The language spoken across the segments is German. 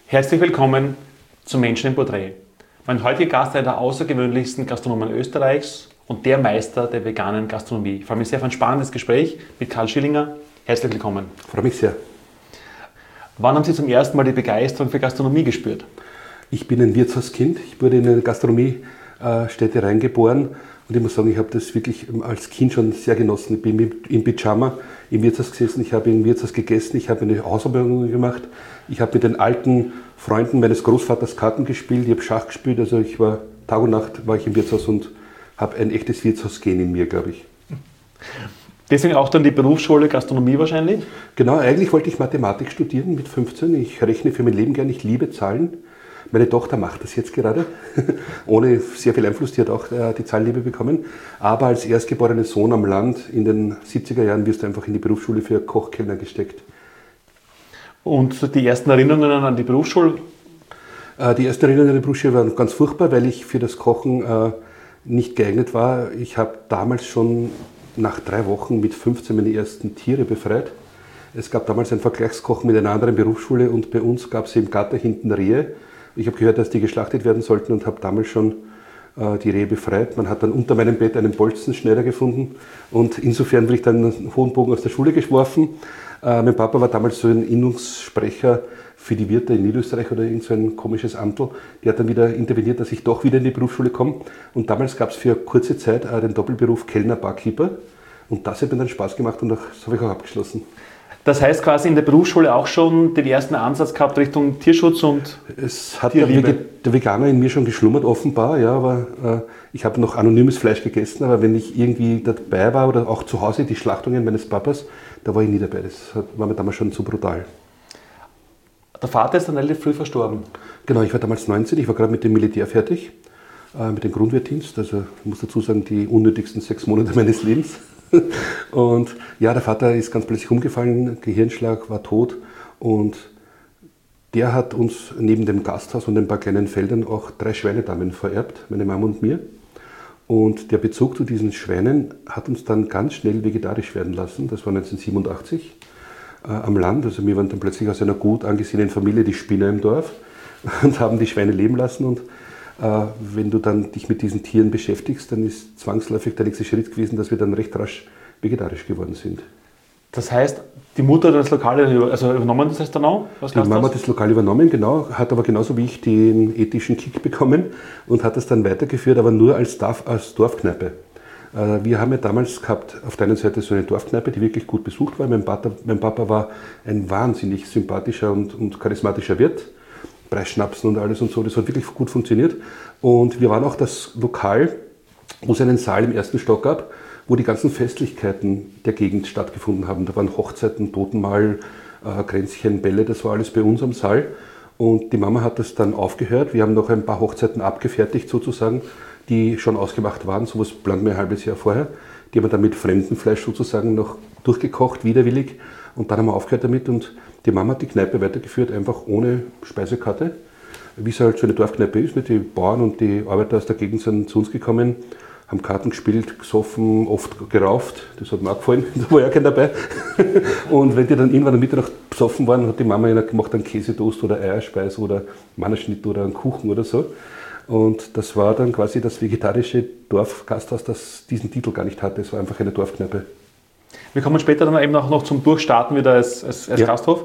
Herzlich willkommen zum Menschen im Porträt. Mein heutiger Gast ist einer der außergewöhnlichsten Gastronomen Österreichs und der Meister der veganen Gastronomie. Ich freue mich sehr auf ein spannendes Gespräch mit Karl Schillinger. Herzlich willkommen. Ich freue mich sehr. Wann haben Sie zum ersten Mal die Begeisterung für Gastronomie gespürt? Ich bin ein Wirtshauskind. Ich wurde in eine Gastronomiestätte reingeboren. Und ich muss sagen, ich habe das wirklich als Kind schon sehr genossen. Ich bin im Pyjama im Wirtshaus gesessen, ich habe im Wirtshaus gegessen, ich habe eine Hausarbeit gemacht, ich habe mit den alten Freunden meines Großvaters Karten gespielt, ich habe Schach gespielt, also ich war Tag und Nacht war ich im Wirtshaus und habe ein echtes Wirtshausgehen in mir, glaube ich. Deswegen auch dann die Berufsschule Gastronomie wahrscheinlich? Genau, eigentlich wollte ich Mathematik studieren mit 15. Ich rechne für mein Leben gern, ich liebe Zahlen. Meine Tochter macht das jetzt gerade, ohne sehr viel Einfluss, die hat auch die Zahlenliebe bekommen. Aber als erstgeborener Sohn am Land in den 70er Jahren wirst du einfach in die Berufsschule für Kochkellner gesteckt. Und die ersten Erinnerungen an die Berufsschule? Die ersten Erinnerungen an die Berufsschule waren ganz furchtbar, weil ich für das Kochen nicht geeignet war. Ich habe damals schon nach 3 Wochen mit 15 meine ersten Tiere befreit. Es gab damals ein Vergleichskochen mit einer anderen Berufsschule und bei uns gab es im Gatter hinten Rehe. Ich habe gehört, dass die geschlachtet werden sollten und habe damals schon die Rehe befreit. Man hat dann unter meinem Bett einen Bolzenschneider gefunden und insofern wurde ich dann einen hohen Bogen aus der Schule geworfen. Mein Papa war damals so ein Innungssprecher für die Wirte in Niederösterreich oder irgend so ein komisches Amtel. Die hat dann wieder interveniert, dass ich doch wieder in die Berufsschule komme. Und damals gab es für kurze Zeit den Doppelberuf Kellner-Barkeeper. Und das hat mir dann Spaß gemacht und das habe ich auch abgeschlossen. Das heißt quasi in der Berufsschule auch schon den ersten Ansatz gehabt Richtung Tierschutz und es hat der Veganer in mir schon geschlummert, offenbar, ja, aber ich habe noch anonymes Fleisch gegessen, aber wenn ich irgendwie dabei war oder auch zu Hause die Schlachtungen meines Papas, da war ich nie dabei. Das war mir damals schon zu brutal. Der Vater ist dann relativ früh verstorben. Genau, ich war damals 19, ich war gerade mit dem Militär fertig, mit dem Grundwehrdienst, also ich muss dazu sagen, die unnötigsten 6 Monate meines Lebens. Und ja, der Vater ist ganz plötzlich umgefallen, Gehirnschlag, war tot und der hat uns neben dem Gasthaus und ein paar kleinen Feldern auch 3 Schweinedamen vererbt, meine Mama und mir. Und der Bezug zu diesen Schweinen hat uns dann ganz schnell vegetarisch werden lassen, das war 1987 am Land. Also wir waren dann plötzlich aus einer gut angesehenen Familie die Spinner im Dorf und haben die Schweine leben lassen und wenn du dann dich mit diesen Tieren beschäftigst, dann ist zwangsläufig der nächste Schritt gewesen, dass wir dann recht rasch vegetarisch geworden sind. Das heißt, die Mutter hat das Lokal übernommen, das Restaurant? Die Mama hat das Lokal übernommen, genau, hat aber genauso wie ich den ethischen Kick bekommen und hat das dann weitergeführt, aber nur als Dorfkneipe. Wir haben ja damals gehabt, auf der einen Seite so eine Dorfkneipe, die wirklich gut besucht war. Mein Papa war ein wahnsinnig sympathischer und charismatischer Wirt. Preisschnapsen und alles und so, das hat wirklich gut funktioniert. Und wir waren auch das Lokal, wo es einen Saal im 1. Stock gab, wo die ganzen Festlichkeiten der Gegend stattgefunden haben. Da waren Hochzeiten, Totenmahl, Kränzchen, Bälle, das war alles bei uns am Saal. Und die Mama hat das dann aufgehört. Wir haben noch ein paar Hochzeiten abgefertigt sozusagen, die schon ausgemacht waren, sowas plant mir ein halbes Jahr vorher. Die haben wir dann mit Fremdenfleisch sozusagen noch durchgekocht, widerwillig. Und dann haben wir aufgehört damit und die Mama hat die Kneipe weitergeführt, einfach ohne Speisekarte. Wie es halt so eine Dorfkneipe ist, die Bauern und die Arbeiter aus der Gegend sind zu uns gekommen, haben Karten gespielt, gesoffen, oft gerauft, das hat mir auch gefallen, da war ja keiner dabei. Und wenn die dann irgendwann am Mittag besoffen waren, hat die Mama ihnen gemacht einen Käsetoast oder Eierspeis oder Mannerschnitt oder einen Kuchen oder so. Und das war dann quasi das vegetarische Dorfgasthaus, das diesen Titel gar nicht hatte, es war einfach eine Dorfkneipe. Wir kommen später dann eben noch zum Durchstarten wieder als Gasthof.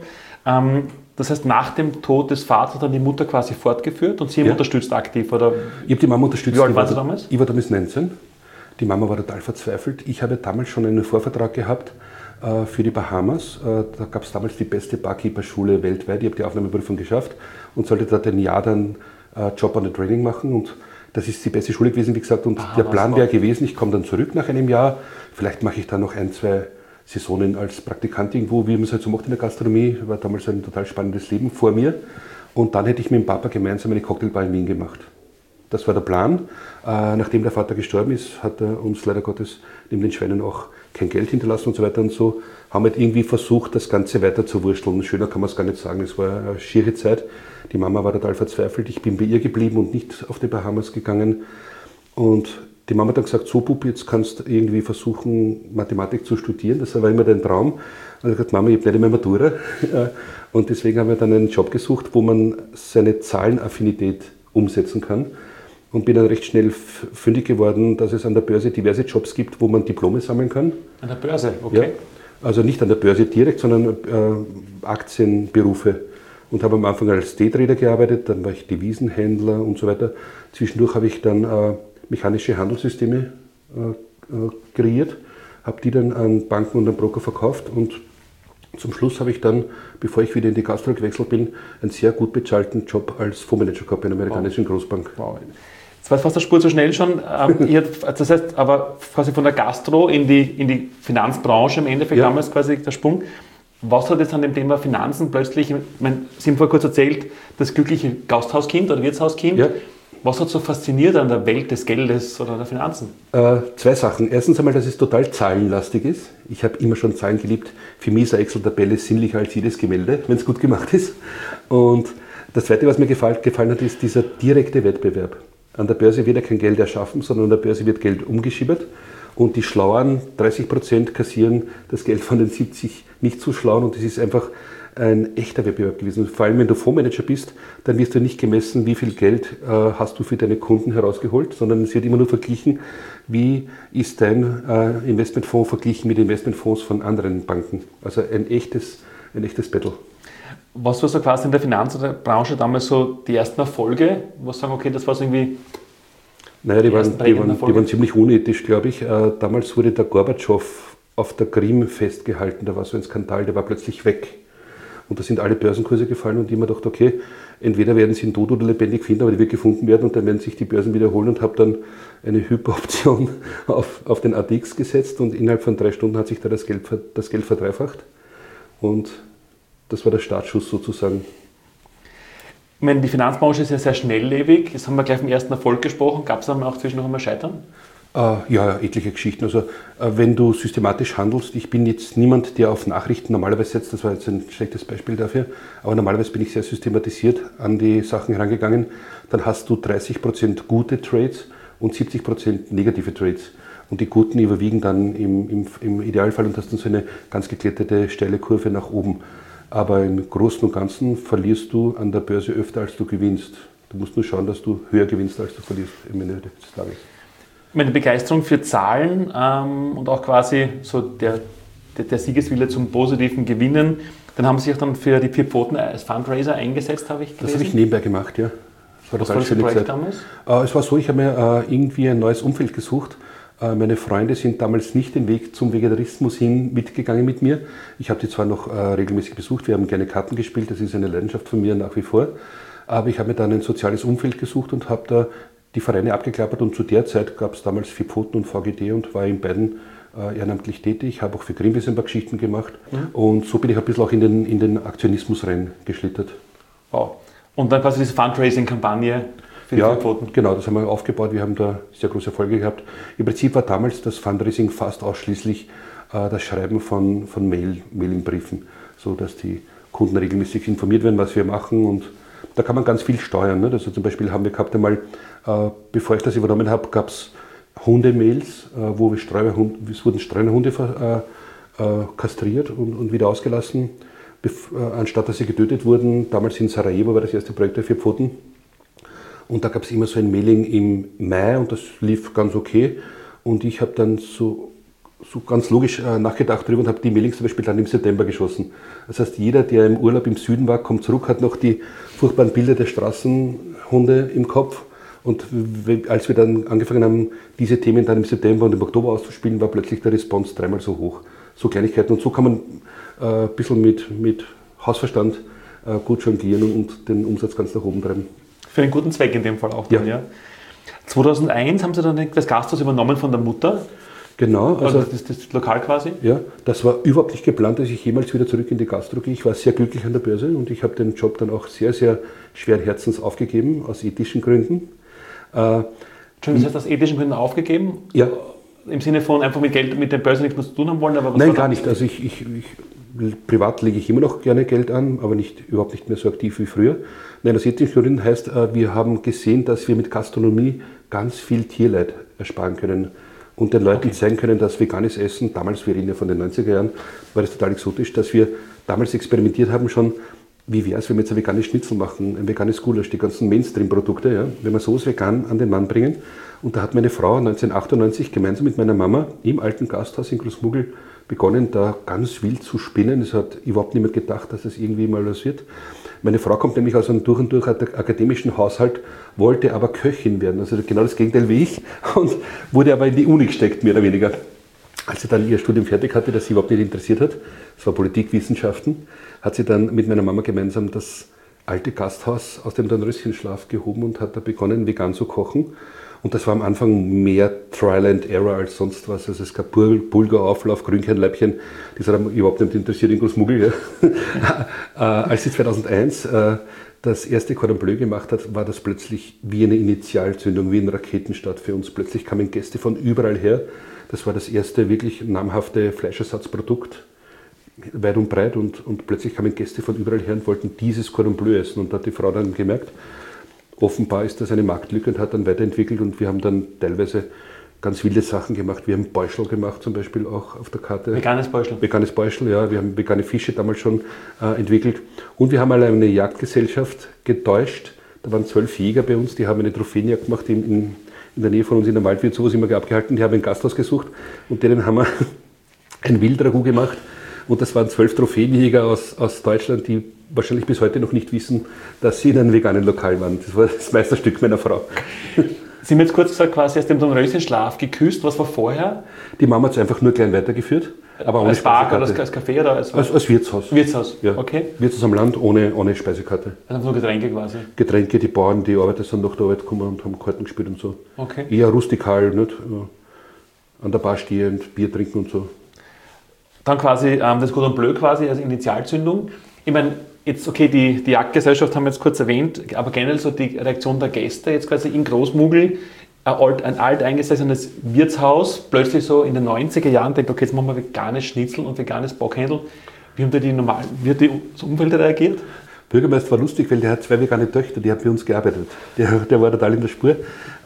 Das heißt, nach dem Tod des Vaters hat dann die Mutter quasi fortgeführt und Sie haben unterstützt aktiv? Oder? Ich habe die Mama unterstützt. Wie alt waren Sie damals? Ich war damals 19. Die Mama war total verzweifelt. Ich habe damals schon einen Vorvertrag gehabt für die Bahamas. Da gab es damals die beste Barkeeper-Schule weltweit. Ich habe die Aufnahmeprüfung geschafft und sollte dort ein Jahr dann Job on the Training machen. Und das ist die beste Schule gewesen, wie gesagt. Und der Plan wäre gewesen, ich komme dann zurück nach einem Jahr. Vielleicht mache ich dann noch 1, 2 Saisonen als Praktikant irgendwo, wie man es halt so macht in der Gastronomie. War damals ein total spannendes Leben vor mir. Und dann hätte ich mit dem Papa gemeinsam eine Cocktailbar in Wien gemacht. Das war der Plan. Nachdem der Vater gestorben ist, hat er uns leider Gottes neben den Schweinen auch kein Geld hinterlassen und so weiter und so. Haben halt irgendwie versucht, das Ganze weiter zu wursteln. Schöner kann man es gar nicht sagen. Es war eine schiere Zeit. Die Mama war total verzweifelt. Ich bin bei ihr geblieben und nicht auf die Bahamas gegangen. Und die Mama hat dann gesagt, so Bub, jetzt kannst du irgendwie versuchen, Mathematik zu studieren. Das war immer dein Traum. Und ich habe gesagt, Mama, ich habe nicht mehr Matura. Und deswegen haben wir dann einen Job gesucht, wo man seine Zahlenaffinität umsetzen kann. Und bin dann recht schnell fündig geworden, dass es an der Börse diverse Jobs gibt, wo man Diplome sammeln kann. An der Börse, okay. Ja, also nicht an der Börse direkt, sondern Aktienberufe. Und habe am Anfang als Daytrader gearbeitet, dann war ich Devisenhändler und so weiter. Zwischendurch habe ich dann mechanische Handelssysteme kreiert, habe die dann an Banken und an Broker verkauft und zum Schluss habe ich dann, bevor ich wieder in die Gastro gewechselt bin, einen sehr gut bezahlten Job als Fondsmanager gehabt bei einer amerikanischen Großbank. Wow. Jetzt war fast der Spur zu schnell schon. Das heißt, aber quasi von der Gastro in die Finanzbranche im Endeffekt damals quasi der Sprung. Was hat jetzt an dem Thema Finanzen plötzlich, Sie haben vorher kurz erzählt, das glückliche Gasthauskind oder Wirtshauskind. Ja. Was hat so fasziniert an der Welt des Geldes oder der Finanzen? Zwei Sachen. Erstens einmal, dass es total zahlenlastig ist. Ich habe immer schon Zahlen geliebt. Für mich ist eine Excel-Tabelle sinnlicher als jedes Gemälde, wenn es gut gemacht ist. Und das Zweite, was mir gefallen hat, ist dieser direkte Wettbewerb. An der Börse wird ja kein Geld erschaffen, sondern an der Börse wird Geld umgeschippert. Und die Schlauern, 30% kassieren das Geld von den 70 nicht so Schlauen. Und das ist einfach ein echter Wettbewerb gewesen. Vor allem, wenn du Fondsmanager bist, dann wirst du nicht gemessen, wie viel Geld hast du für deine Kunden herausgeholt, sondern es wird immer nur verglichen, wie ist dein Investmentfonds verglichen mit Investmentfonds von anderen Banken. Also ein echtes Battle. Was war so quasi in der Finanzbranche damals so die ersten Erfolge? Was sagen, okay, das war so irgendwie... Naja, die waren ziemlich unethisch, glaube ich. Damals wurde der Gorbatschow auf der Krim festgehalten. Da war so ein Skandal, der war plötzlich weg. Und da sind alle Börsenkurse gefallen und ich mir gedacht, okay, entweder werden sie ihn tot oder lebendig finden, aber die wird gefunden werden und dann werden sich die Börsen wiederholen und habe dann eine Hyperoption auf den ATX gesetzt und innerhalb von 3 Stunden hat sich da das Geld verdreifacht. Und das war der Startschuss sozusagen. Ich meine, die Finanzbranche ist ja sehr schnelllebig. Jetzt haben wir gleich vom ersten Erfolg gesprochen. Gab es dann auch zwischendurch einmal Scheitern? Ja, etliche Geschichten. Also wenn du systematisch handelst, ich bin jetzt niemand, der auf Nachrichten normalerweise setzt, das war jetzt ein schlechtes Beispiel dafür, aber normalerweise bin ich sehr systematisiert an die Sachen herangegangen, dann hast du 30% gute Trades und 70% negative Trades. Und die guten überwiegen dann im Idealfall und hast dann so eine ganz geglättete, steile Kurve nach oben. Aber im Großen und Ganzen verlierst du an der Börse öfter, als du gewinnst. Du musst nur schauen, dass du höher gewinnst, als du verlierst am Ende des Tages. Meine Begeisterung für Zahlen und auch quasi so der Siegeswille zum positiven Gewinnen, dann haben Sie sich dann für die 4 Pfoten als Fundraiser eingesetzt, habe ich gelesen. Das habe ich nebenbei gemacht, ja. Was war das für ein Projekt damals? Es war so, ich habe mir irgendwie ein neues Umfeld gesucht. Meine Freunde sind damals nicht den Weg zum Vegetarismus hin mitgegangen mit mir. Ich habe die zwar noch regelmäßig besucht, wir haben gerne Karten gespielt, das ist eine Leidenschaft von mir nach wie vor. Aber ich habe mir dann ein soziales Umfeld gesucht und habe da die Vereine abgeklappert und zu der Zeit gab es damals 4 Pfoten und VGD und war in beiden ehrenamtlich tätig. Ich habe auch für Greenpeace ein paar Geschichten gemacht und so bin ich ein bisschen auch in den Aktionismus reingeschlittert. Wow. Und dann quasi diese Fundraising-Kampagne für die 4 Pfoten? Genau, das haben wir aufgebaut. Wir haben da sehr große Erfolge gehabt. Im Prinzip war damals das Fundraising fast ausschließlich das Schreiben von Mailing-Briefen, so dass die Kunden regelmäßig informiert werden, was wir machen und da kann man ganz viel steuern. Ne? Also zum Beispiel haben wir gehabt einmal, bevor ich das übernommen habe, gab es Hundemails, wo es wurden Streunerhunde kastriert und wieder ausgelassen, anstatt dass sie getötet wurden. Damals in Sarajevo war das erste Projekt der 4 Pfoten. Und da gab es immer so ein Mailing im Mai und das lief ganz okay. Und ich habe dann so ganz logisch nachgedacht darüber und habe die Mailings zum Beispiel dann im September geschossen. Das heißt, jeder, der im Urlaub im Süden war, kommt zurück, hat noch die furchtbaren Bilder der Straßenhunde im Kopf. Und als wir dann angefangen haben, diese Themen dann im September und im Oktober auszuspielen, war plötzlich der Response 3-mal so hoch. So Kleinigkeiten. Und so kann man ein bisschen mit Hausverstand gut jonglieren und den Umsatz ganz nach oben treiben. Für einen guten Zweck in dem Fall auch dann, ja. 2001 haben Sie dann das Gasthaus übernommen von der Mutter. Genau. Also das Lokal quasi? Ja, das war überhaupt nicht geplant, dass ich jemals wieder zurück in die Gastro gehe. Ich war sehr glücklich an der Börse und ich habe den Job dann auch sehr, sehr schweren Herzens aufgegeben, aus ethischen Gründen. Das heißt, aus ethischen Gründen aufgegeben? Ja. Im Sinne von einfach mit Geld, mit der Börse nichts mehr zu tun haben wollen? Aber Nein, gar nicht. Also privat lege ich immer noch gerne Geld an, aber überhaupt nicht mehr so aktiv wie früher. Nein, aus ethischen Gründen heißt, wir haben gesehen, dass wir mit Gastronomie ganz viel Tierleid ersparen können und den Leuten zeigen können, dass veganes Essen, damals, wir reden ja von den 90er Jahren, war das total exotisch, dass wir damals experimentiert haben schon, wie wäre es, wenn wir jetzt ein veganes Schnitzel machen, ein veganes Gulasch, die ganzen Mainstream-Produkte, ja, wenn wir sowas vegan an den Mann bringen. Und da hat meine Frau 1998 gemeinsam mit meiner Mama im alten Gasthaus in Großmugl begonnen, da ganz wild zu spinnen. Es hat überhaupt niemand gedacht, dass es irgendwie mal was wird. Meine Frau kommt nämlich aus einem durch und durch akademischen Haushalt, wollte aber Köchin werden, also genau das Gegenteil wie ich, und wurde aber in die Uni gesteckt, mehr oder weniger. Als sie dann ihr Studium fertig hatte, das sie überhaupt nicht interessiert hat, das war Politikwissenschaften, hat sie dann mit meiner Mama gemeinsam das alte Gasthaus aus dem Dornröschenschlaf gehoben und hat da begonnen, vegan zu kochen. Und das war am Anfang mehr Trial and Error als sonst was. Also es gab Bulgurauflauf, Grünkernleibchen, das hat überhaupt nicht interessiert in Großmugl. Ja. Als sie 2001 das erste Cordon Bleu gemacht hat, war das plötzlich wie eine Initialzündung, wie ein Raketenstart für uns. Plötzlich kamen Gäste von überall her. Das war das erste wirklich namhafte Fleischersatzprodukt, weit und breit. Und plötzlich kamen Gäste von überall her und wollten dieses Cordon Bleu essen. Und da hat die Frau dann gemerkt, offenbar ist das eine Marktlücke und hat dann weiterentwickelt. Und wir haben dann teilweise ganz wilde Sachen gemacht. Wir haben Beuschel gemacht, zum Beispiel auch auf der Karte. Veganes Beuschel? Veganes Beuschel, ja. Wir haben vegane Fische damals schon entwickelt. Und wir haben mal eine Jagdgesellschaft getäuscht. Da waren 12 Jäger bei uns, die haben eine Trophäenjagd gemacht in der Nähe von uns in der Wald, wird sowas immer abgehalten. Die haben ein Gasthaus gesucht und denen haben wir ein Wildragout gemacht. Und das waren 12 Trophäenjäger aus Deutschland, die wahrscheinlich bis heute noch nicht wissen, dass sie in einem veganen Lokal waren. Das war das Meisterstück meiner Frau. Sie haben jetzt kurz gesagt, quasi aus dem Dornröschenschlaf geküsst. Was war vorher? Die Mama hat es einfach nur klein weitergeführt. Aber ohne als Bar oder Speisekarte. als Café? Oder als Wirtshaus. Wirtshaus, ja. Okay. Wirtshaus am Land ohne Speisekarte. Also nur Getränke quasi? Getränke, die Bauern, die Arbeiter sind nach der Arbeit gekommen und haben Karten gespielt und so. Okay. Eher rustikal, nicht? An der Bar stehend, Bier trinken und so. Dann quasi das Cordon Bleu quasi als Initialzündung. Ich meine, jetzt, okay, die Jagdgesellschaft haben wir jetzt kurz erwähnt, aber generell so die Reaktion der Gäste jetzt quasi in Großmugl, ein alteingesessenes Wirtshaus, plötzlich so in den 90er Jahren denkt, okay, jetzt machen wir veganes Schnitzel und veganes Bockhändel. Wie haben das Umfeld reagiert? Bürgermeister war lustig, weil der hat 2 vegane Töchter, die haben bei uns gearbeitet. Der war total in der Spur.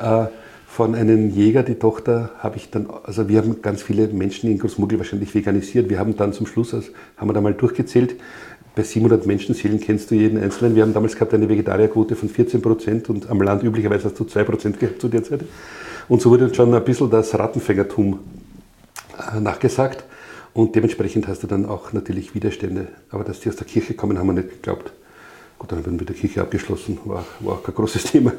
Von einem Jäger, die Tochter, habe ich dann, also wir haben ganz viele Menschen in Großmugl wahrscheinlich veganisiert. Wir haben dann zum Schluss, haben wir da mal durchgezählt, bei 700 Menschenseelen kennst du jeden Einzelnen. Wir haben damals gehabt eine Vegetarierquote von 14% und am Land üblicherweise hast du 2% gehabt zu der Zeit. Und so wurde uns schon ein bisschen das Rattenfängertum nachgesagt. Und dementsprechend hast du dann auch natürlich Widerstände. Aber dass die aus der Kirche kommen, haben wir nicht geglaubt. Gut, dann haben wir mit der Kirche abgeschlossen, war auch kein großes Thema.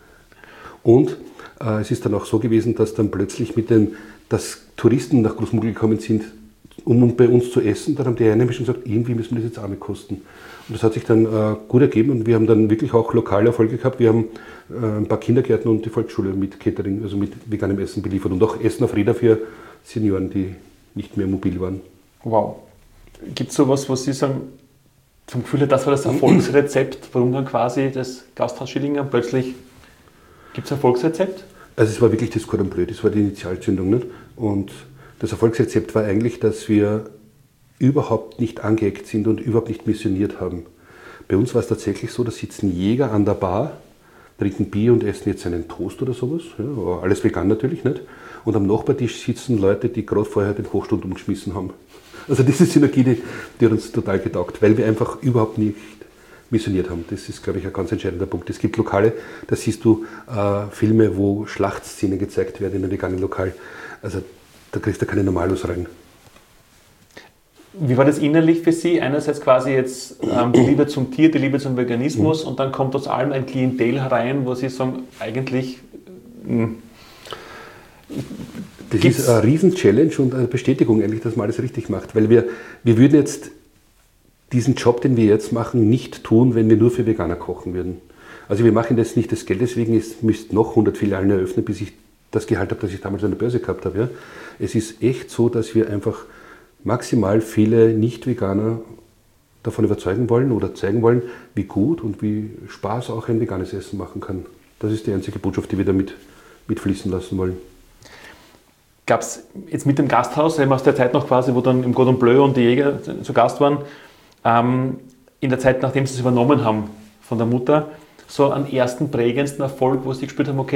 Und es ist dann auch so gewesen, dass dann plötzlich dass Touristen nach Großmugl gekommen sind, um bei uns zu essen. Dann haben die Einheimischen gesagt, irgendwie müssen wir das jetzt arme kosten. Und das hat sich dann gut ergeben und wir haben dann wirklich auch lokale Erfolge gehabt. Wir haben ein paar Kindergärten und die Volksschule mit Catering, also mit veganem Essen beliefert und auch Essen auf Räder für Senioren, die nicht mehr mobil waren. Wow. Gibt es sowas, was Sie sagen, vom Gefühl her, das war das Erfolgsrezept, warum dann quasi das Gasthaus Schillinger plötzlich, gibt es ein Erfolgsrezept? Also es war wirklich das Cordon Bleu, das war die Initialzündung. Nicht? Und das Erfolgsrezept war eigentlich, dass wir überhaupt nicht angeeckt sind und überhaupt nicht missioniert haben. Bei uns war es tatsächlich so, da sitzen Jäger an der Bar, trinken Bier und essen jetzt einen Toast oder sowas. Ja, alles vegan natürlich nicht. Und am Nachbartisch sitzen Leute, die gerade vorher den Hochstund umgeschmissen haben. Also diese Synergie, die hat uns total getaugt, weil wir einfach überhaupt nicht missioniert haben. Das ist, glaube ich, ein ganz entscheidender Punkt. Es gibt Lokale, da siehst du Filme, wo Schlachtszenen gezeigt werden in einem veganen Lokal. Also da kriegst du keine Normalos rein. Wie war das innerlich für Sie? Einerseits quasi jetzt die Liebe zum Tier, die Liebe zum Veganismus und dann kommt aus allem ein Klientel herein, wo Sie sagen, eigentlich... Das ist eine Riesen-Challenge und eine Bestätigung eigentlich, dass man alles richtig macht. Weil wir würden jetzt diesen Job, den wir jetzt machen, nicht tun, wenn wir nur für Veganer kochen würden. Also wir machen das nicht des Geldes wegen, es müssten noch 100 Filialen eröffnen, bis ich das Gehalt habe, das ich damals an der Börse gehabt habe. Ja. Es ist echt so, dass wir einfach maximal viele Nicht-Veganer davon überzeugen wollen oder zeigen wollen, wie gut und wie Spaß auch ein veganes Essen machen kann. Das ist die einzige Botschaft, die wir damit mitfließen lassen wollen. Gab es jetzt mit dem Gasthaus, aus der Zeit noch quasi, wo dann im Cordon Bleu und die Jäger zu Gast waren, in der Zeit, nachdem sie es übernommen haben von der Mutter, so einen ersten prägendsten Erfolg, wo sie gespürt haben, okay,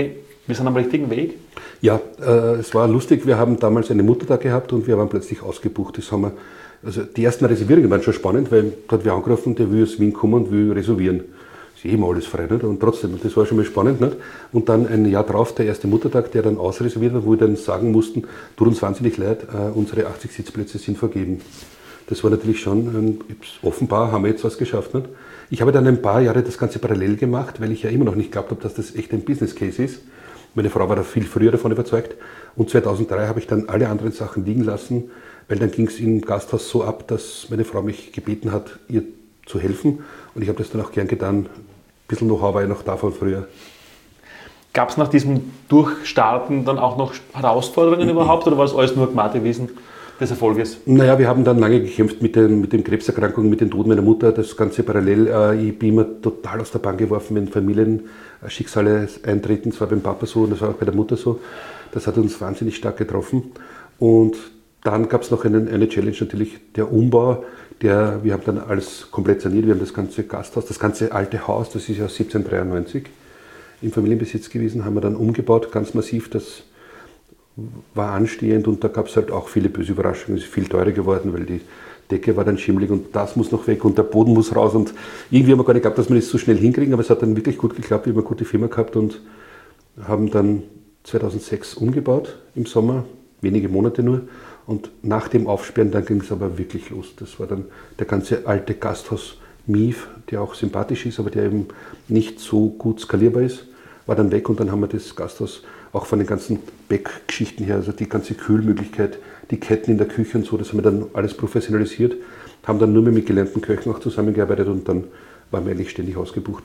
Wir sind am richtigen Weg. Ja, es war lustig, wir haben damals einen Muttertag gehabt und wir waren plötzlich ausgebucht. Also die ersten Reservierungen waren schon spannend, weil da hat wer angerufen, der will aus Wien kommen und will reservieren. Ist immer alles frei, nicht? Und trotzdem, das war schon mal spannend. Nicht? Und dann ein Jahr drauf, der erste Muttertag, der dann ausreserviert war, wo wir dann sagen mussten, tut uns wahnsinnig leid, unsere 80 Sitzplätze sind vergeben. Das war natürlich schon, offenbar haben wir jetzt was geschafft. Nicht? Ich habe dann ein paar Jahre das Ganze parallel gemacht, weil ich ja immer noch nicht glaubt habe, dass das echt ein Business Case ist. Meine Frau war da viel früher davon überzeugt. Und 2003 habe ich dann alle anderen Sachen liegen lassen, weil dann ging es im Gasthaus so ab, dass meine Frau mich gebeten hat, ihr zu helfen. Und ich habe das dann auch gern getan. Ein bisschen Know-how war ja noch da von früher. Gab es nach diesem Durchstarten dann auch noch Herausforderungen überhaupt oder war es alles nur Gmatewesen des Erfolges? Naja, wir haben dann lange gekämpft mit den Krebserkrankungen, mit dem Tod meiner Mutter, das Ganze parallel. Ich bin immer total aus der Bahn geworfen, wenn Familienschicksale eintreten. Das war beim Papa so und das war auch bei der Mutter so. Das hat uns wahnsinnig stark getroffen. Und dann gab es noch eine Challenge, natürlich der Umbau. Wir haben dann alles komplett saniert. Wir haben das ganze Gasthaus, das ganze alte Haus, das ist ja 1793 im Familienbesitz gewesen, haben wir dann umgebaut, ganz massiv. Das war anstehend und da gab es halt auch viele böse Überraschungen. Es ist viel teurer geworden, weil die Decke war dann schimmelig und das muss noch weg und der Boden muss raus. Und irgendwie haben wir gar nicht geglaubt, dass wir das so schnell hinkriegen, aber es hat dann wirklich gut geklappt. Wir haben eine gute Firma gehabt und haben dann 2006 umgebaut im Sommer, wenige Monate nur. Und nach dem Aufsperren, dann ging es aber wirklich los. Das war dann der ganze alte Gasthaus Mief, der auch sympathisch ist, aber der eben nicht so gut skalierbar ist, war dann weg und dann haben wir das Gasthaus auch von den ganzen Backgeschichten her, also die ganze Kühlmöglichkeit, die Ketten in der Küche und so, das haben wir dann alles professionalisiert, haben dann nur mehr mit gelernten Köchen auch zusammengearbeitet und dann waren wir eigentlich ständig ausgebucht.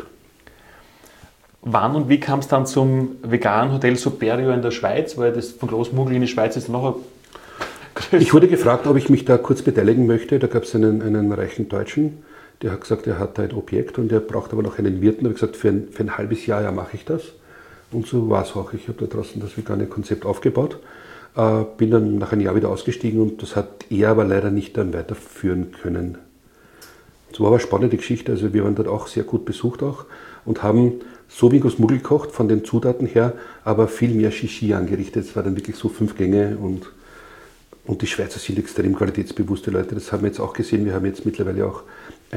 Wann und wie kam es dann zum veganen Hotel Superio in der Schweiz? Weil das von Großmugl in die Schweiz ist noch ein Ich wurde gefragt, ob ich mich da kurz beteiligen möchte. Da gab es einen reichen Deutschen, der hat gesagt, er hat da ein Objekt und er braucht aber noch einen Wirten. Da habe ich gesagt, für ein halbes Jahr mache ich das. Und so war es auch. Ich habe da draußen das vegane Konzept aufgebaut, bin dann nach einem Jahr wieder ausgestiegen und das hat er aber leider nicht dann weiterführen können. So war aber eine spannende Geschichte. Also wir waren dort auch sehr gut besucht auch und haben so wie Großmugl gekocht von den Zutaten her, aber viel mehr Shishi angerichtet. Es war dann wirklich so 5 Gänge und die Schweizer sind extrem qualitätsbewusste Leute. Das haben wir jetzt auch gesehen. Wir haben jetzt mittlerweile auch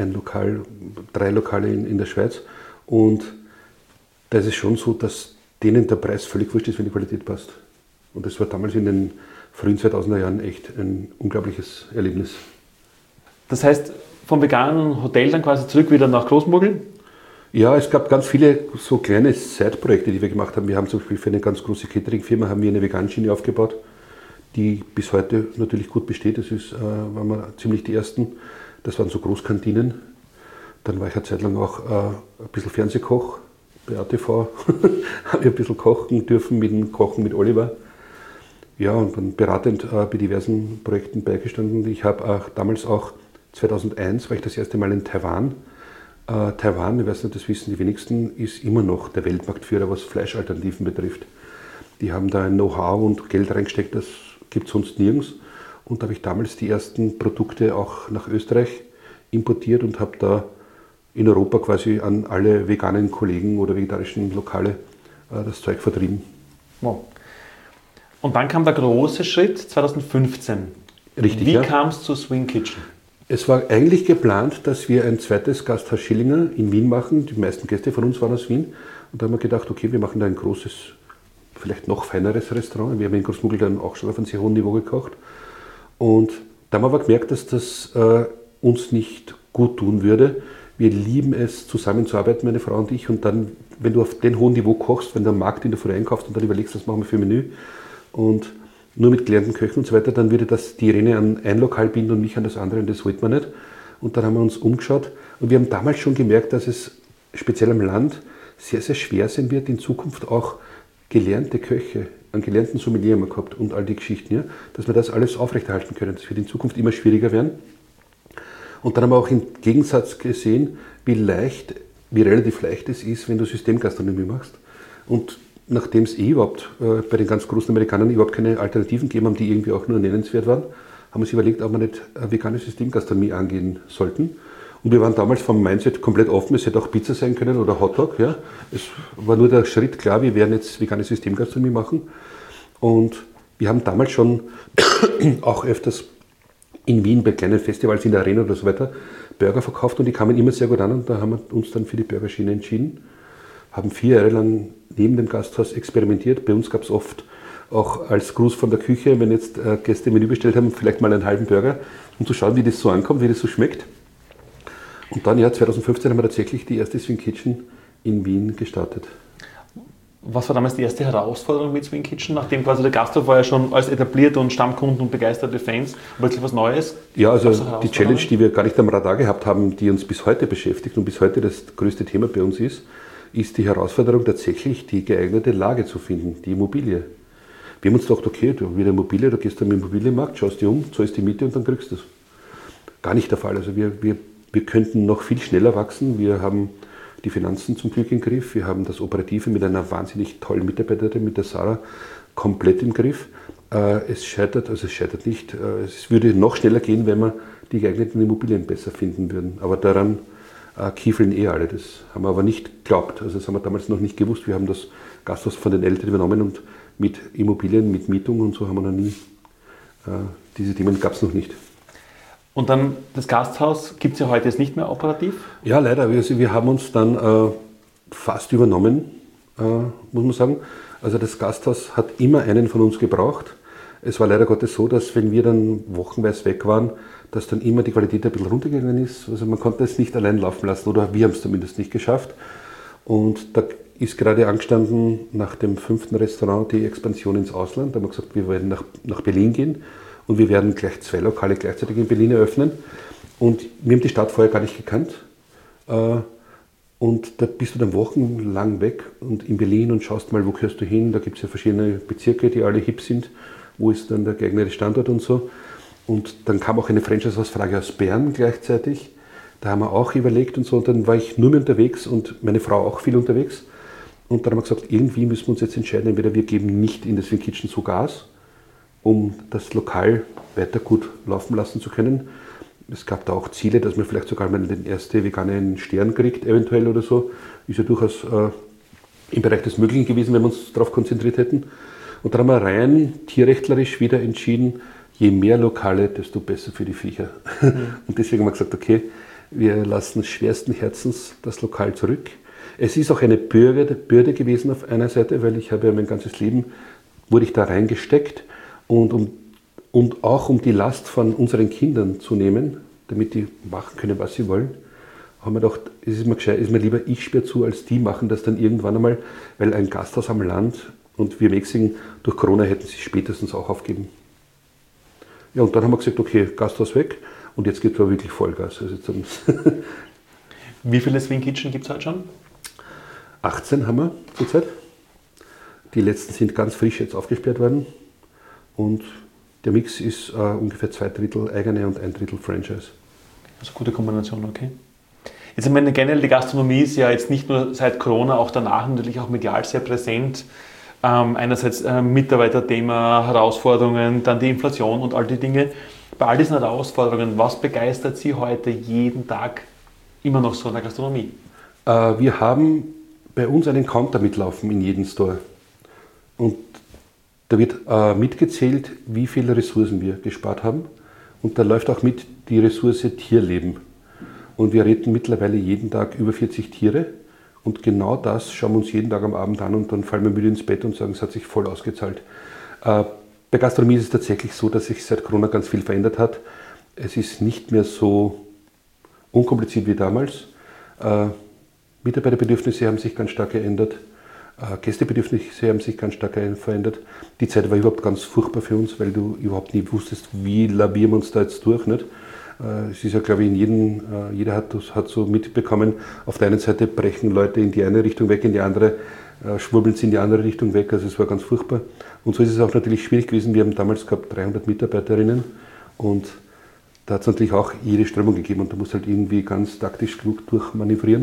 3 Lokale in der Schweiz und da ist es schon so, dass denen der Preis völlig wurscht ist, wenn die Qualität passt. Und das war damals in den frühen 2000er Jahren echt ein unglaubliches Erlebnis. Das heißt, vom veganen Hotel dann quasi zurück wieder nach Großmugl? Ja, es gab ganz viele so kleine Side-Projekte, die wir gemacht haben. Wir haben zum Beispiel für eine ganz große Catering-Firma haben wir eine Veganschiene aufgebaut, die bis heute natürlich gut besteht. Das waren wir ziemlich die Ersten. Das waren so Großkantinen. Dann war ich eine Zeit lang auch ein bisschen Fernsehkoch bei ATV. Habe ich ein bisschen kochen dürfen mit dem Kochen mit Oliver. Ja, und dann beratend bei diversen Projekten beigestanden. Ich habe damals auch 2001 war ich das erste Mal in Taiwan. Taiwan, ich weiß nicht, das wissen die wenigsten, ist immer noch der Weltmarktführer, was Fleischalternativen betrifft. Die haben da ein Know-how und Geld reingesteckt, das gibt es sonst nirgends. Und da habe ich damals die ersten Produkte auch nach Österreich importiert und habe da in Europa quasi an alle veganen Kollegen oder vegetarischen Lokale das Zeug vertrieben. Wow. Und dann kam der große Schritt 2015. Richtig, Wie ja. kam es zu Swing Kitchen? Es war eigentlich geplant, dass wir ein zweites Gasthaus Schillinger in Wien machen. Die meisten Gäste von uns waren aus Wien. Und da haben wir gedacht, okay, wir machen da ein großes, vielleicht noch feineres Restaurant. Wir haben in Großmugl dann auch schon auf einem sehr hohen Niveau gekocht. Und da haben wir aber gemerkt, dass das uns nicht gut tun würde. Wir lieben es, zusammenzuarbeiten, meine Frau und ich. Und dann, wenn du auf den hohen Niveau kochst, wenn du am Markt in der Früh einkaufst und dann überlegst, was machen wir für ein Menü und nur mit gelernten Köchen und so weiter, dann würde das die Irene an ein Lokal binden und mich an das andere und das wollten wir nicht. Und dann haben wir uns umgeschaut und wir haben damals schon gemerkt, dass es speziell am Land sehr, sehr schwer sein wird, in Zukunft auch gelernte Köche, einen gelernten Sommelier haben wir gehabt und all die Geschichten, ja, dass wir das alles aufrechterhalten können. Das wird in Zukunft immer schwieriger werden. Und dann haben wir auch im Gegensatz gesehen, wie relativ leicht es ist, wenn du Systemgastronomie machst. Und nachdem es überhaupt bei den ganz großen Amerikanern überhaupt keine Alternativen gegeben haben, die irgendwie auch nur nennenswert waren, haben wir uns überlegt, ob wir nicht eine vegane Systemgastronomie angehen sollten. Und wir waren damals vom Mindset komplett offen, es hätte auch Pizza sein können oder Hotdog. Ja. Es war nur der Schritt klar, wir werden jetzt vegane Systemgastronomie machen. Und wir haben damals schon auch öfters in Wien bei kleinen Festivals in der Arena oder so weiter Burger verkauft und die kamen immer sehr gut an und da haben wir uns dann für die Burgerschiene entschieden. Haben 4 Jahre lang neben dem Gasthaus experimentiert. Bei uns gab es oft auch als Gruß von der Küche, wenn jetzt Gäste Menü bestellt haben, vielleicht mal einen halben Burger, um zu schauen, wie das so ankommt, wie das so schmeckt. Und dann, ja, 2015 haben wir tatsächlich die erste Swing Kitchen in Wien gestartet. Was war damals die erste Herausforderung mit Swing Kitchen, nachdem quasi der Gasthof war ja schon als etablierte und Stammkunden und begeisterte Fans, wirklich was Neues? Ja, also die Challenge, die wir gar nicht am Radar gehabt haben, die uns bis heute beschäftigt und bis heute das größte Thema bei uns ist die Herausforderung tatsächlich, die geeignete Lage zu finden, die Immobilie. Wir haben uns gedacht, okay, du wieder Immobilie, du gehst am Immobilienmarkt, schaust dir um, zahlst die Miete und dann kriegst du es. Gar nicht der Fall. Also wir könnten noch viel schneller wachsen. Wir haben die Finanzen zum Glück im Griff. Wir haben das Operative mit einer wahnsinnig tollen Mitarbeiterin, mit der Sarah, komplett im Griff. Es scheitert nicht. Es würde noch schneller gehen, wenn wir die geeigneten Immobilien besser finden würden. Aber daran kiefeln alle. Das haben wir aber nicht geglaubt. Also das haben wir damals noch nicht gewusst. Wir haben das Gasthaus von den Eltern übernommen und mit Immobilien, mit Mietung und so haben wir noch nie. Diese Themen gab es noch nicht. Und dann das Gasthaus gibt es ja heute jetzt nicht mehr operativ? Ja, leider. Wir haben uns dann fast übernommen, muss man sagen. Also das Gasthaus hat immer einen von uns gebraucht. Es war leider Gottes so, dass wenn wir dann wochenweise weg waren, dass dann immer die Qualität ein bisschen runtergegangen ist. Also man konnte es nicht allein laufen lassen oder wir haben es zumindest nicht geschafft. Und da ist gerade angestanden nach dem 5. Restaurant die Expansion ins Ausland. Da haben wir gesagt, wir werden nach Berlin gehen und wir werden gleich 2 Lokale gleichzeitig in Berlin eröffnen. Und wir haben die Stadt vorher gar nicht gekannt. Und da bist du dann wochenlang weg und in Berlin und schaust mal, wo gehörst du hin. Da gibt es ja verschiedene Bezirke, die alle hip sind. Wo ist dann der geeignete Standort und so. Und dann kam auch eine Franchise-Ausfrage aus Bern gleichzeitig. Da haben wir auch überlegt und so. Und dann war ich nur mehr unterwegs und meine Frau auch viel unterwegs. Und dann haben wir gesagt, irgendwie müssen wir uns jetzt entscheiden, entweder wir geben nicht in das Swing Kitchen so Gas, um das Lokal weiter gut laufen lassen zu können. Es gab da auch Ziele, dass man vielleicht sogar mal den ersten veganen Stern kriegt, eventuell oder so. Ist ja durchaus im Bereich des Möglichen gewesen, wenn wir uns darauf konzentriert hätten. Und dann haben wir rein tierrechtlerisch wieder entschieden, je mehr Lokale, desto besser für die Viecher. Und deswegen haben wir gesagt, okay, wir lassen schwersten Herzens das Lokal zurück. Es ist auch eine Bürde gewesen auf einer Seite, weil ich habe ja mein ganzes Leben, wurde ich da reingesteckt und auch um die Last von unseren Kindern zu nehmen, damit die machen können, was sie wollen, haben wir gedacht, es ist mir gescheit, ist mir lieber ich sperre zu, als die machen das dann irgendwann einmal, weil ein Gasthaus am Land und wir Mexingen durch Corona hätten sie spätestens auch aufgeben. Ja, und dann haben wir gesagt, okay, Gasthaus weg und jetzt geht es aber wirklich Vollgas. Also jetzt Wie viele Swing Kitchen gibt es heute schon? 18 haben wir zurzeit. Die letzten sind ganz frisch jetzt aufgesperrt worden und der Mix ist ungefähr 2/3 eigene und 1/3 Franchise. Also gute Kombination, okay. Jetzt, ich meine, generell die Gastronomie ist ja jetzt nicht nur seit Corona, auch danach natürlich auch medial sehr präsent. Einerseits Mitarbeiterthema, Herausforderungen, dann die Inflation und all die Dinge. Bei all diesen Herausforderungen, was begeistert Sie heute jeden Tag immer noch so in der Gastronomie? Wir haben bei uns einen Counter mitlaufen in jedem Store. Und da wird mitgezählt, wie viele Ressourcen wir gespart haben. Und da läuft auch mit die Ressource Tierleben. Und wir retten mittlerweile jeden Tag über 40 Tiere. Und genau das schauen wir uns jeden Tag am Abend an und dann fallen wir müde ins Bett und sagen, es hat sich voll ausgezahlt. Bei Gastronomie ist es tatsächlich so, dass sich seit Corona ganz viel verändert hat. Es ist nicht mehr so unkompliziert wie damals. Mitarbeiterbedürfnisse haben sich ganz stark geändert. Gästebedürfnisse haben sich ganz stark verändert. Die Zeit war überhaupt ganz furchtbar für uns, weil du überhaupt nie wusstest, wie lavieren wir uns da jetzt durch. Nicht? Es ist ja, glaube ich, jeder hat so mitbekommen, auf der einen Seite brechen Leute in die eine Richtung weg, in die andere schwurbeln sie in die andere Richtung weg. Also es war ganz furchtbar. Und so ist es auch natürlich schwierig gewesen. Wir haben damals gehabt 300 Mitarbeiterinnen und da hat es natürlich auch jede Strömung gegeben und da musst halt irgendwie ganz taktisch klug durchmanövrieren.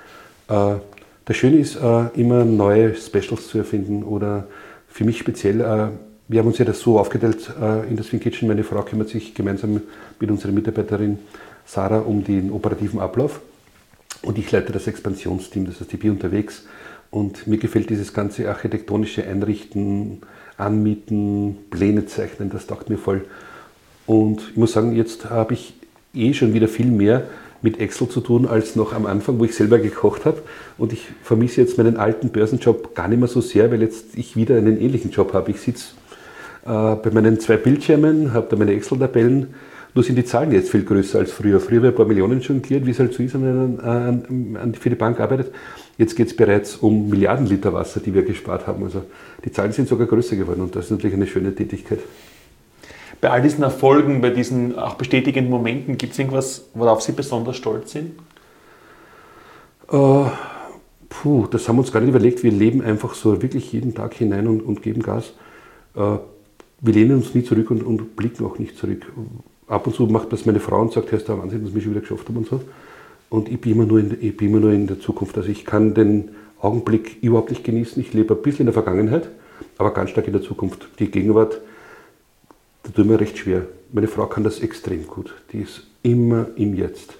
Das Schöne ist, immer neue Specials zu erfinden oder für mich speziell, wir haben uns ja das so aufgeteilt in das Swing Kitchen, meine Frau kümmert sich gemeinsam mit unserer Mitarbeiterin Sarah um den operativen Ablauf und ich leite das Expansionsteam, das heißt, ich bin unterwegs und mir gefällt dieses ganze architektonische Einrichten, Anmieten, Pläne zeichnen, das taugt mir voll. Und ich muss sagen, jetzt habe ich schon wieder viel mehr mit Excel zu tun als noch am Anfang, wo ich selber gekocht habe. Und ich vermisse jetzt meinen alten Börsenjob gar nicht mehr so sehr, weil jetzt ich wieder einen ähnlichen Job habe. Ich sitze bei meinen 2 Bildschirmen, habe da meine Excel-Tabellen, nur sind die Zahlen jetzt viel größer als früher. Früher habe ich ein paar Millionen jongliert, wie es halt so ist, wenn man für die Bank arbeitet. Jetzt geht es bereits um Milliarden Liter Wasser, die wir gespart haben. Also die Zahlen sind sogar größer geworden und das ist natürlich eine schöne Tätigkeit. Bei all diesen Erfolgen, bei diesen auch bestätigenden Momenten, gibt es irgendwas, worauf Sie besonders stolz sind? Das haben wir uns gar nicht überlegt. Wir leben einfach so wirklich jeden Tag hinein und geben Gas. Wir lehnen uns nie zurück und blicken auch nicht zurück. Ab und zu macht das meine Frau und sagt, hey, ist der Wahnsinn, dass wir schon wieder geschafft haben und so. Und ich bin immer nur in der Zukunft. Also ich kann den Augenblick überhaupt nicht genießen. Ich lebe ein bisschen in der Vergangenheit, aber ganz stark in der Zukunft. Die Gegenwart, da tut mir recht schwer. Meine Frau kann das extrem gut. Die ist immer im Jetzt.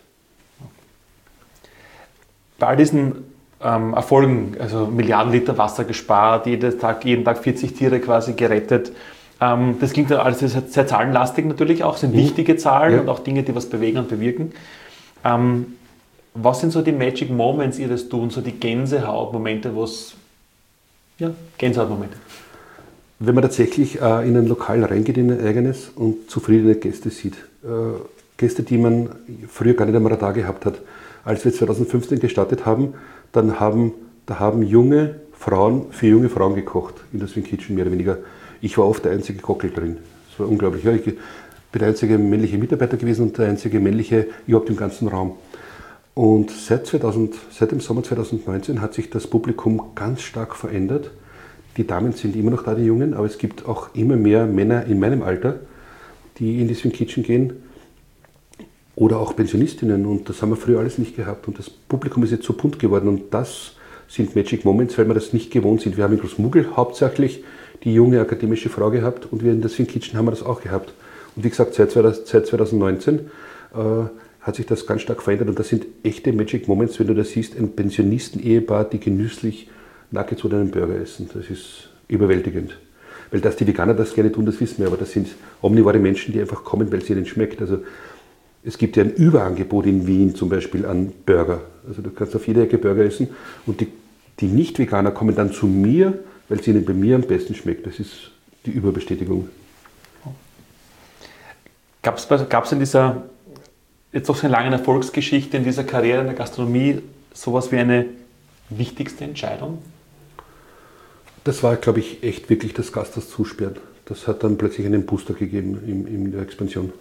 Bei all diesen Erfolgen, also Milliarden Liter Wasser gespart, jeden Tag 40 Tiere quasi gerettet, das klingt dann alles sehr zahlenlastig natürlich auch, sind wichtige Zahlen und auch Dinge, die was bewegen und bewirken. Was sind so die Magic Moments Ihres Tuns, so die Gänsehautmomente, Gänsehautmomente? Wenn man tatsächlich in ein Lokal reingeht, in ein eigenes und zufriedene Gäste sieht. Gäste, die man früher gar nicht am Radar gehabt hat. Als wir 2015 gestartet haben, da haben junge Frauen für junge Frauen gekocht, in der Swing Kitchen mehr oder weniger. Ich war oft der einzige Kockel drin. Das war unglaublich. Ja, ich bin der einzige männliche Mitarbeiter gewesen und der einzige männliche überhaupt im ganzen Raum. Und seit dem Sommer 2019 hat sich das Publikum ganz stark verändert. Die Damen sind immer noch da, die Jungen, aber es gibt auch immer mehr Männer in meinem Alter, die in die Swing Kitchen gehen oder auch Pensionistinnen und das haben wir früher alles nicht gehabt und das Publikum ist jetzt so bunt geworden und das sind Magic Moments, weil wir das nicht gewohnt sind. Wir haben in Großmuggel hauptsächlich die junge akademische Frau gehabt und wir in der Swing Kitchen haben wir das auch gehabt. Und wie gesagt, seit 2019 hat sich das ganz stark verändert und das sind echte Magic Moments, wenn du da siehst, ein Pensionisten-Ehepaar, die genüsslich Nuggets oder einen Burger essen. Das ist überwältigend. Weil dass die Veganer das gerne tun, das wissen wir, aber das sind omnivore Menschen, die einfach kommen, weil es ihnen schmeckt. Also es gibt ja ein Überangebot in Wien zum Beispiel an Burger. Also du kannst auf jeder Ecke Burger essen und die Nicht-Veganer kommen dann zu mir, weil es ihnen bei mir am besten schmeckt. Das ist die Überbestätigung. Gab es in dieser jetzt doch sehr langen Erfolgsgeschichte, in dieser Karriere in der Gastronomie, sowas wie eine wichtigste Entscheidung? Das war, glaube ich, echt wirklich das Gasthaus zusperren. Das hat dann plötzlich einen Booster gegeben in der Expansion.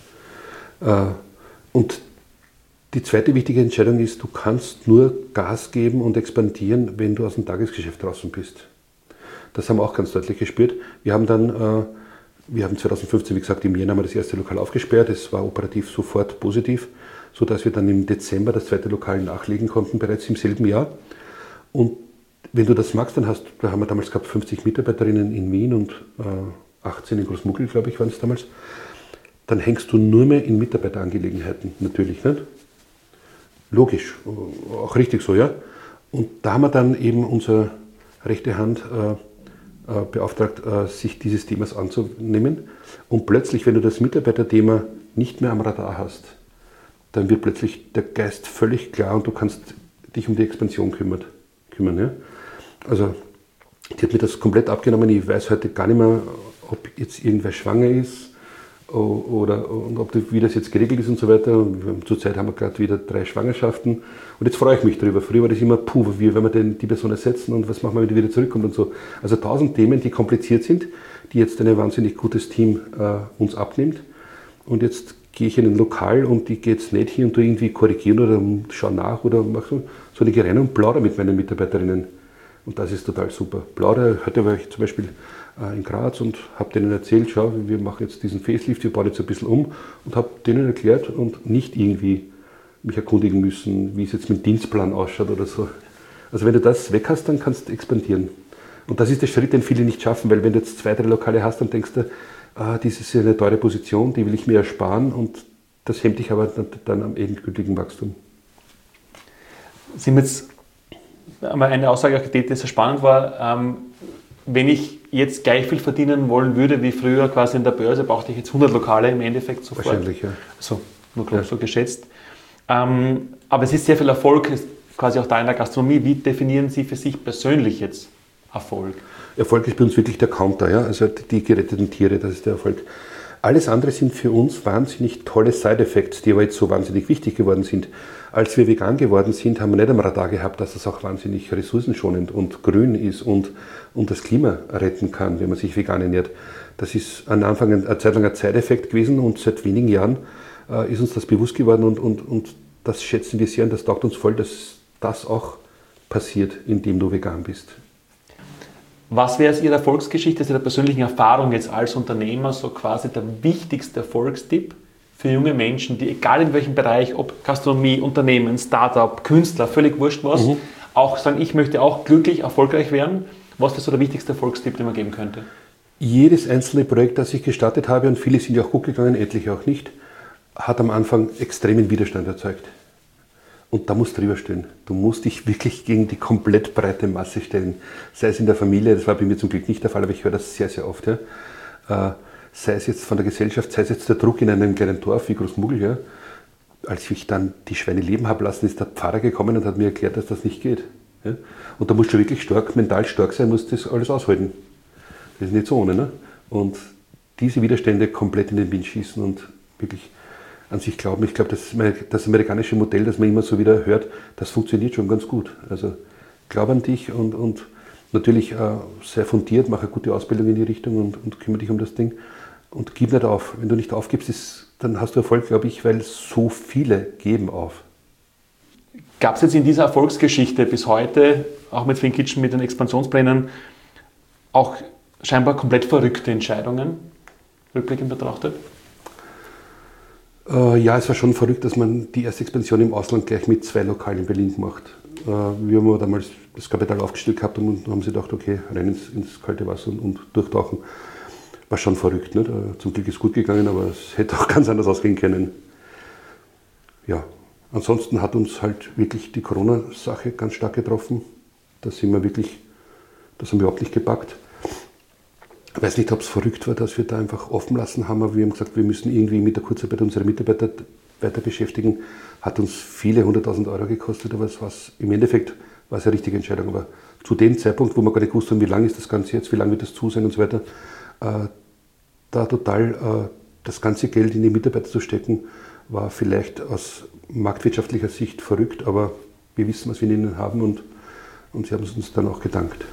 Und die zweite wichtige Entscheidung ist, du kannst nur Gas geben und expandieren, wenn du aus dem Tagesgeschäft draußen bist. Das haben wir auch ganz deutlich gespürt. Wir haben 2015, wie gesagt, im Jänner das erste Lokal aufgesperrt. Es war operativ sofort positiv, sodass wir dann im Dezember das zweite Lokal nachlegen konnten, bereits im selben Jahr. Und wenn du das magst, da haben wir damals gehabt 50 Mitarbeiterinnen in Wien und 18 in Großmuggel, glaube ich, waren es damals. Dann hängst du nur mehr in Mitarbeiterangelegenheiten, natürlich, nicht? Logisch, auch richtig so, ja. Und da haben wir dann eben unsere rechte Hand beauftragt, sich dieses Themas anzunehmen. Und plötzlich, wenn du das Mitarbeiterthema nicht mehr am Radar hast, dann wird plötzlich der Geist völlig klar und du kannst dich um die Expansion kümmern. Ja? Also, die hat mir das komplett abgenommen. Ich weiß heute gar nicht mehr, ob jetzt irgendwer schwanger ist und wie das jetzt geregelt ist und so weiter. Zurzeit haben wir gerade wieder 3 Schwangerschaften und jetzt freue ich mich darüber. Früher war das immer, wie werden wir denn die Person ersetzen und was machen wir, wenn die wieder zurückkommt und so. Also 1000 Themen, die kompliziert sind, die jetzt ein wahnsinnig gutes Team uns abnimmt. Und jetzt gehe ich in ein Lokal und ich gehe jetzt nicht hin und irgendwie korrigieren oder schaue nach oder mache so, sondern ich gehe rein und plaudere mit meinen Mitarbeiterinnen. Und das ist total super. Heute war ich zum Beispiel in Graz und habe denen erzählt, schau, wir machen jetzt diesen Facelift, wir bauen jetzt ein bisschen um und habe denen erklärt und nicht irgendwie mich erkundigen müssen, wie es jetzt mit dem Dienstplan ausschaut oder so. Also wenn du das weg hast, dann kannst du expandieren. Und das ist der Schritt, den viele nicht schaffen, weil wenn du jetzt 2, 3 Lokale hast, dann denkst du, das ist eine teure Position, die will ich mir ersparen und das hemmt dich aber dann am endgültigen Wachstum. Sie haben jetzt einmal eine Aussage getätigt, die sehr spannend war. Wenn ich jetzt gleich viel verdienen wollen würde wie früher quasi in der Börse, brauchte ich jetzt 100 Lokale im Endeffekt sofort. Wahrscheinlich, ja. So, nur grob so geschätzt. Aber es ist sehr viel Erfolg, ist quasi auch da in der Gastronomie. Wie definieren Sie für sich persönlich jetzt Erfolg? Erfolg ist bei uns wirklich der Counter, ja? Also die geretteten Tiere, das ist der Erfolg. Alles andere sind für uns wahnsinnig tolle Side-Effects, die aber jetzt so wahnsinnig wichtig geworden sind. Als wir vegan geworden sind, haben wir nicht am Radar gehabt, dass das auch wahnsinnig ressourcenschonend und grün ist und das Klima retten kann, wenn man sich vegan ernährt. Das ist am Anfang eine Zeit lang ein Side-Effekt gewesen und seit wenigen Jahren ist uns das bewusst geworden und das schätzen wir sehr und das taugt uns voll, dass das auch passiert, indem du vegan bist. Was wäre aus Ihrer Erfolgsgeschichte, aus Ihrer persönlichen Erfahrung jetzt als Unternehmer so quasi der wichtigste Erfolgstipp für junge Menschen, die egal in welchem Bereich, ob Gastronomie, Unternehmen, Startup, Künstler, völlig wurscht was, auch sagen, ich möchte auch glücklich, erfolgreich werden? Was wäre so der wichtigste Erfolgstipp, den man geben könnte? Jedes einzelne Projekt, das ich gestartet habe, und viele sind ja auch gut gegangen, etliche auch nicht, hat am Anfang extremen Widerstand erzeugt. Und da musst du drüber stehen. Du musst dich wirklich gegen die komplett breite Masse stellen. Sei es in der Familie, das war bei mir zum Glück nicht der Fall, aber ich höre das sehr, sehr oft. Ja. Sei es jetzt von der Gesellschaft, sei es jetzt der Druck in einem kleinen Dorf wie Großmugel. Ja. Als ich dann die Schweine leben habe lassen, ist der Pfarrer gekommen und hat mir erklärt, dass das nicht geht. Ja. Und da musst du wirklich stark, mental stark sein, musst das alles aushalten. Das ist nicht so ohne. Ne? Und diese Widerstände komplett in den Wind schießen und wirklich an sich glauben. Ich glaube, das amerikanische Modell, das man immer so wieder hört, das funktioniert schon ganz gut. Also glaub an dich und natürlich sei fundiert, mach eine gute Ausbildung in die Richtung und kümmere dich um das Ding und gib nicht auf. Wenn du nicht aufgibst, dann hast du Erfolg, glaube ich, weil so viele geben auf. Gab es jetzt in dieser Erfolgsgeschichte bis heute, auch mit Finn Kitchen, mit den Expansionsplänen, auch scheinbar komplett verrückte Entscheidungen, rückblickend betrachtet? Ja, es war schon verrückt, dass man die erste Expansion im Ausland gleich mit 2 Lokalen in Berlin macht. Wir haben damals das Kapital aufgestellt gehabt und haben sich gedacht, okay, rein ins kalte Wasser und durchtauchen. War schon verrückt. Nicht? Zum Glück ist es gut gegangen, aber es hätte auch ganz anders ausgehen können. Ja, ansonsten hat uns halt wirklich die Corona-Sache ganz stark getroffen. Das haben wir überhaupt nicht gepackt. Ich weiß nicht, ob es verrückt war, dass wir da einfach offen lassen haben, aber wir haben gesagt, wir müssen irgendwie mit der Kurzarbeit unsere Mitarbeiter weiter beschäftigen. Hat uns viele 100.000 Euro gekostet, aber im Endeffekt war es eine richtige Entscheidung. Aber zu dem Zeitpunkt, wo wir gar nicht gewusst haben, wie lang ist das Ganze jetzt, wie lange wird das zu sein und so weiter, da total das ganze Geld in die Mitarbeiter zu stecken, war vielleicht aus marktwirtschaftlicher Sicht verrückt, aber wir wissen, was wir in ihnen haben und sie haben es uns dann auch gedankt.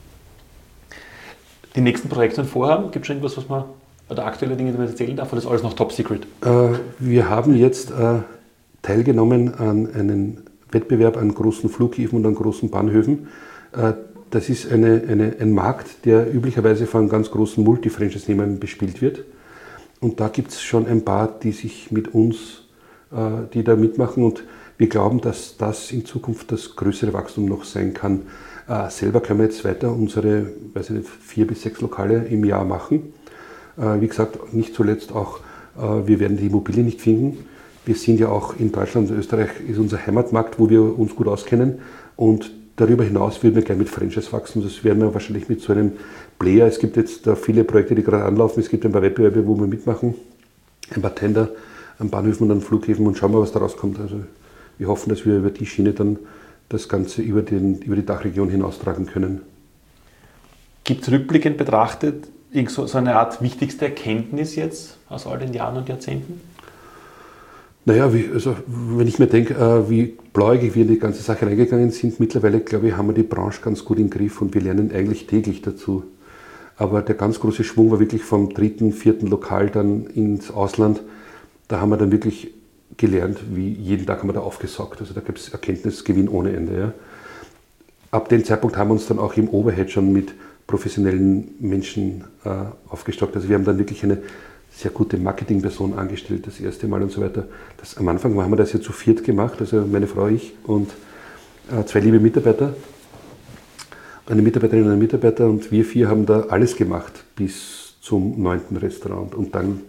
Die nächsten Projekte und Vorhaben, gibt es schon irgendwas, oder aktuelle Dinge, die man erzählen darf, oder ist alles noch top secret? Wir haben jetzt teilgenommen an einem Wettbewerb an großen Flughäfen und an großen Bahnhöfen. Das ist ein Markt, der üblicherweise von ganz großen Multi-Franchise-Nehmern bespielt wird. Und da gibt es schon ein paar, die sich mit uns, die da mitmachen. Und wir glauben, dass das in Zukunft das größere Wachstum noch sein kann. Selber können wir jetzt weiter unsere 4 bis 6 Lokale im Jahr machen. Wie gesagt, nicht zuletzt auch, wir werden die Immobilie nicht finden. Wir sind ja auch in Deutschland und Österreich ist unser Heimatmarkt, wo wir uns gut auskennen. Und darüber hinaus würden wir gerne mit Franchise wachsen. Das werden wir wahrscheinlich mit so einem Player. Es gibt jetzt da viele Projekte, die gerade anlaufen. Es gibt ein paar Wettbewerbe, wo wir mitmachen. Ein paar Tender an Bahnhöfen und an Flughäfen und schauen wir, was da rauskommt. Also wir hoffen, dass wir über die Schiene dann das Ganze über die Dachregion hinaustragen können. Gibt es rückblickend betrachtet so eine Art wichtigste Erkenntnis jetzt aus all den Jahren und Jahrzehnten? Naja, wenn ich mir denke, wie blauäugig wir in die ganze Sache reingegangen sind, mittlerweile, glaube ich, haben wir die Branche ganz gut im Griff und wir lernen eigentlich täglich dazu. Aber der ganz große Schwung war wirklich vom 3., 4. Lokal dann ins Ausland. Da haben wir dann wirklich gelernt, wie jeden Tag haben wir da aufgesaugt. Also da gibt es Erkenntnisgewinn ohne Ende. Ja. Ab dem Zeitpunkt haben wir uns dann auch im Overhead schon mit professionellen Menschen aufgestockt. Also wir haben dann wirklich eine sehr gute Marketingperson angestellt, das erste Mal und so weiter. Am Anfang haben wir das ja zu 4 gemacht, also meine Frau, ich und 2 liebe Mitarbeiter, eine Mitarbeiterin und ein Mitarbeiter und wir 4 haben da alles gemacht bis zum 9. Restaurant und dann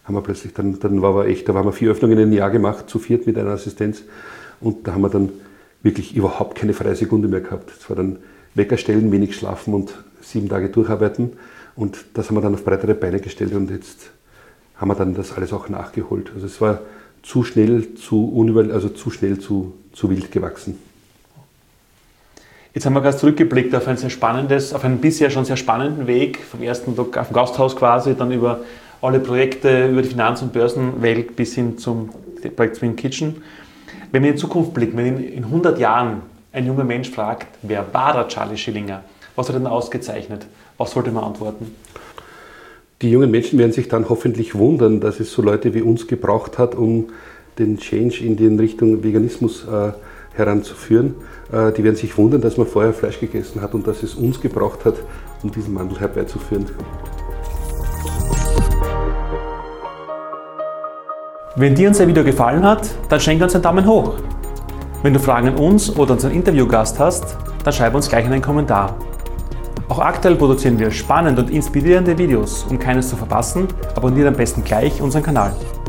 haben wir plötzlich, dann war aber echt, da haben wir 4 Öffnungen in einem Jahr gemacht, zu 4 mit einer Assistenz. Und da haben wir dann wirklich überhaupt keine freie Sekunde mehr gehabt. Es war dann Wecker stellen, wenig schlafen und 7 Tage durcharbeiten. Und das haben wir dann auf breitere Beine gestellt und jetzt haben wir dann das alles auch nachgeholt. Also es war zu schnell, zu wild gewachsen. Jetzt haben wir gerade zurückgeblickt auf auf einen bisher schon sehr spannenden Weg, vom ersten Tag auf dem Gasthaus quasi, dann über alle Projekte, über die Finanz- und Börsenwelt bis hin zum Projekt Twin Kitchen. Wenn wir in die Zukunft blicken, wenn in 100 Jahren ein junger Mensch fragt, wer war der Charlie Schillinger? Was hat er denn ausgezeichnet? Was sollte man antworten? Die jungen Menschen werden sich dann hoffentlich wundern, dass es so Leute wie uns gebraucht hat, um den Change in die Richtung Veganismus heranzuführen. Die werden sich wundern, dass man vorher Fleisch gegessen hat und dass es uns gebraucht hat, um diesen Wandel herbeizuführen. Wenn dir unser Video gefallen hat, dann schenk uns einen Daumen hoch. Wenn du Fragen an uns oder unseren Interviewgast hast, dann schreib uns gleich einen Kommentar. Auch aktuell produzieren wir spannende und inspirierende Videos. Um keines zu verpassen, abonniere am besten gleich unseren Kanal.